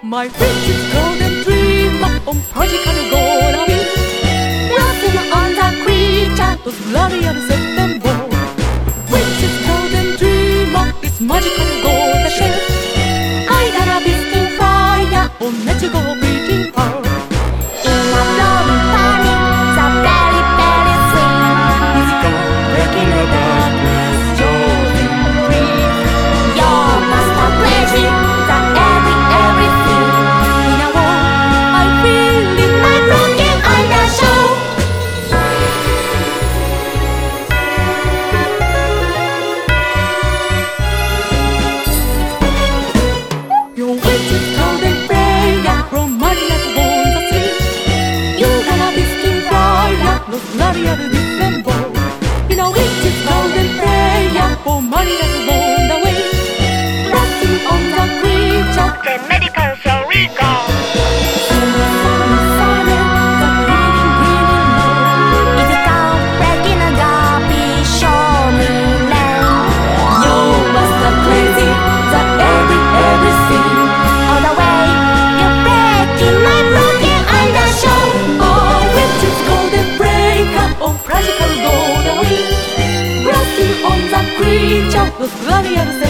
My witch's golden dream on practical gonna be Rocking on the creature, those glorious September. Witch's golden dream is magical golden shell. I got a beast in fire, oh let's go breathing fire. In a blowing panic, the very, very sweet Musical breaking the darkness, joy breathe. Your master crazy, the everything In a war, I feel it. My broken undershow. Your witch's golden prayer from Maria's on the sea. You got a beast in fire, los glorious December. You know witch's golden prayer for Maria's on the way. Rocking on the creature, The medical Shoriko. silent, the breathing low. It's down, breaking a garbage, show me land. Your master crazy, the everything. All the way, you're breaking my broken undershow. Oh, witch's golden breaker, oh practical golden wing. Rocking on the creature, los glorious